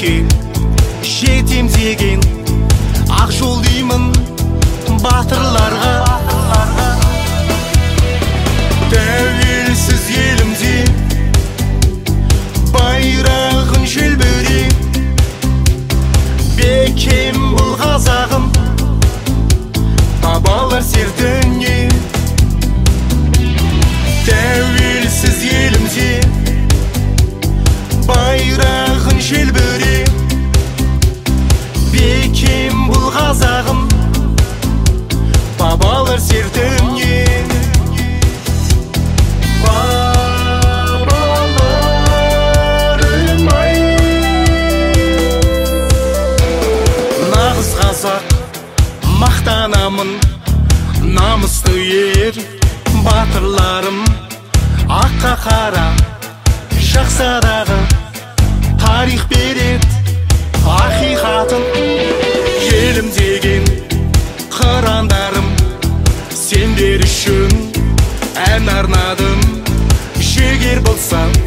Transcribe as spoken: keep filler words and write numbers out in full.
биікке жетем деген ақ жол деймін батырларға. Тәуелсіз елімде байрағын желбірей, бекем бұл қазағым бабалар сертіне. Тәуелсіз елімде байрағын желбірей, бекем бұл қазағым бабалар сертіне. Бабаларым ай, нағыз қазақ мақтанамын, намысты ер батырларым. Аққа қара жақсадағы тарих берет ақиқатын. Елім деген қырандарым, сендер үшін ән арнадым. Жігер болсам